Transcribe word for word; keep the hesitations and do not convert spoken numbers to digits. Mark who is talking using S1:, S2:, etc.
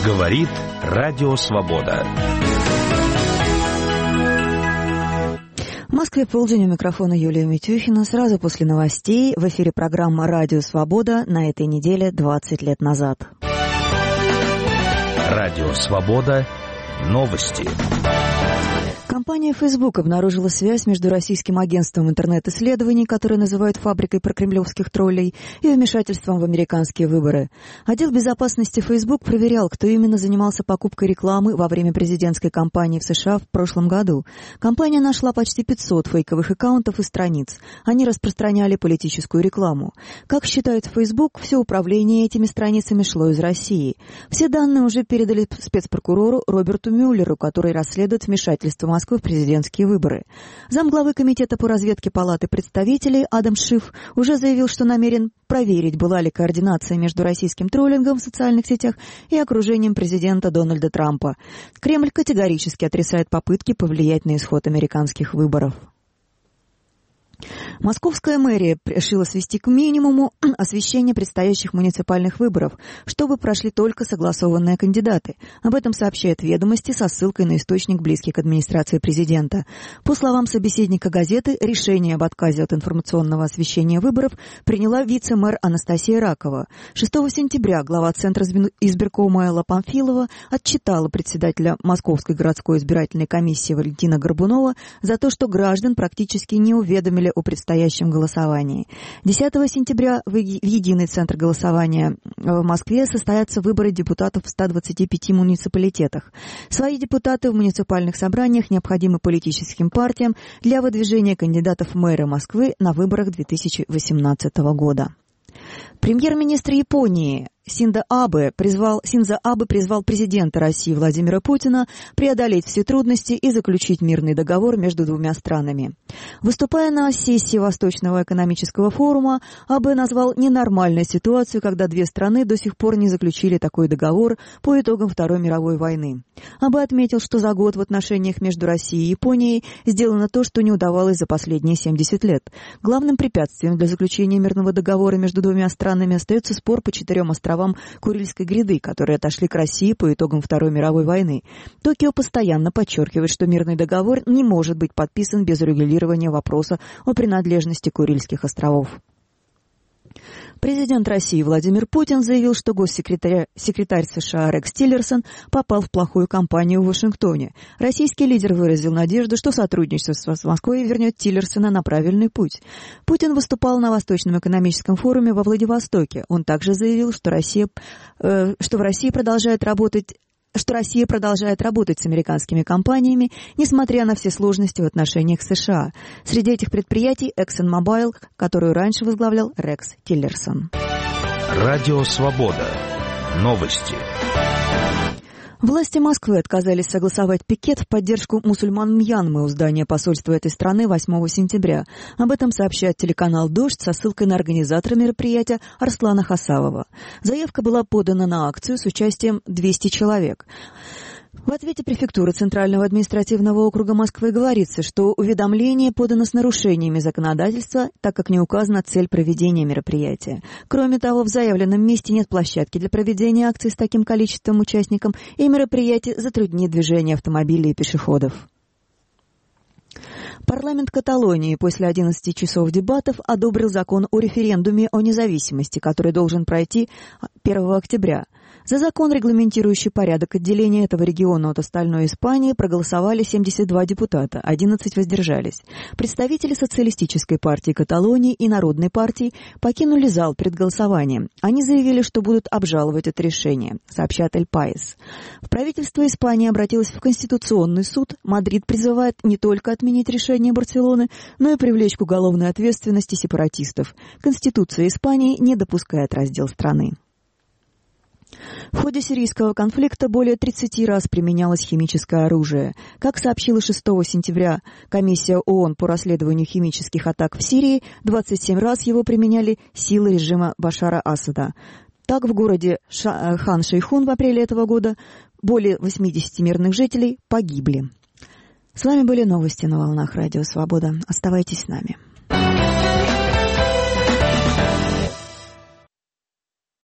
S1: Говорит Радио Свобода.
S2: В Москве полдень, у микрофона Юлия Митюхина. Сразу после новостей в эфире программа «Радио Свобода» на этой неделе двадцать лет назад.
S1: Радио Свобода. Новости.
S2: Компания Facebook обнаружила связь между российским агентством интернет-исследований, которое называют фабрикой прокремлевских троллей, и вмешательством в американские выборы. Отдел безопасности Facebook проверял, кто именно занимался покупкой рекламы во время президентской кампании в США в прошлом году. Компания нашла почти пятьсот фейковых аккаунтов и страниц. Они распространяли политическую рекламу. Как считает Facebook, все управление этими страницами шло из России. Все данные уже передали спецпрокурору Роберту Мюллеру, который расследует вмешательство Москвы в президентские выборы. Замглавы комитета по разведке Палаты представителей Адам Шиф уже заявил, что намерен проверить, была ли координация между российским троллингом в социальных сетях и окружением президента Дональда Трампа. Кремль категорически отрицает попытки повлиять на исход американских выборов. Московская мэрия решила свести к минимуму освещение предстоящих муниципальных выборов, чтобы прошли только согласованные кандидаты. Об этом сообщает «Ведомости» со ссылкой на источник, близкий к администрации президента. По словам собеседника газеты, решение об отказе от информационного освещения выборов приняла вице-мэр Анастасия Ракова. шестого сентября глава Центра избиркома Элла Памфилова отчитала председателя Московской городской избирательной комиссии Валентина Горбунова за то, что граждан практически не уведомили о предстоящем голосовании. десятого сентября в единый центр голосования в Москве состоятся выборы депутатов в ста двадцати пяти муниципалитетах. Свои депутаты в муниципальных собраниях необходимы политическим партиям для выдвижения кандидатов в мэры Москвы на выборах две тысячи восемнадцатого года. Премьер-министр Японии Синдзо Абе призвал, Синдзо Абе призвал президента России Владимира Путина преодолеть все трудности и заключить мирный договор между двумя странами. Выступая на сессии Восточного экономического форума, Абе назвал ненормальной ситуацию, когда две страны до сих пор не заключили такой договор по итогам Второй мировой войны. Абе отметил, что за год в отношениях между Россией и Японией сделано то, что не удавалось за последние семьдесят лет. Главным препятствием для заключения мирного договора между двумя странами остается спор по четырем островам Курильской гряды, которые отошли к России по итогам Второй мировой войны. Токио постоянно подчеркивает, что мирный договор не может быть подписан без урегулирования вопроса о принадлежности Курильских островов. Президент России Владимир Путин заявил, что госсекретарь секретарь США Рекс Тиллерсон попал в плохую компанию в Вашингтоне. Российский лидер выразил надежду, что сотрудничество с Москвой вернет Тиллерсона на правильный путь. Путин выступал на Восточном экономическом форуме во Владивостоке. Он также заявил, что, Россия, э, что в России продолжает работать что Россия продолжает работать с американскими компаниями, несмотря на все сложности в отношениях с США. Среди этих предприятий ExxonMobil, которую раньше возглавлял Рекс Тиллерсон.
S1: Радио Свобода. Новости.
S2: Власти Москвы отказались согласовать пикет в поддержку мусульман Мьянмы у здания посольства этой страны восьмого сентября. Об этом сообщает телеканал «Дождь» со ссылкой на организатора мероприятия Арслана Хасавова. Заявка была подана на акцию с участием двухсот человек. В ответе префектуры Центрального административного округа Москвы говорится, что уведомление подано с нарушениями законодательства, так как не указана цель проведения мероприятия. Кроме того, в заявленном месте нет площадки для проведения акции с таким количеством участников, и мероприятие затруднит движение автомобилей и пешеходов. Парламент Каталонии после одиннадцати часов дебатов одобрил закон о референдуме о независимости, который должен пройти первого октября. За закон, регламентирующий порядок отделения этого региона от остальной Испании, проголосовали семьдесят два депутата, одиннадцать воздержались. Представители Социалистической партии Каталонии и Народной партии покинули зал перед голосованием. Они заявили, что будут обжаловать это решение, сообщает Эль Паис. В правительство Испании обратилось в Конституционный суд. Мадрид призывает не только отменить решение Барселоны, но и привлечь к уголовной ответственности сепаратистов. Конституция Испании не допускает раздел страны. В ходе сирийского конфликта более тридцати раз применялось химическое оружие. Как сообщила шестого сентября комиссия ООН по расследованию химических атак в Сирии, двадцать семь раз его применяли силы режима Башара Асада. Так, в городе Хан-Шейхун в апреле этого года более восьмидесяти мирных жителей погибли. С вами были новости на волнах Радио Свобода. Оставайтесь с нами.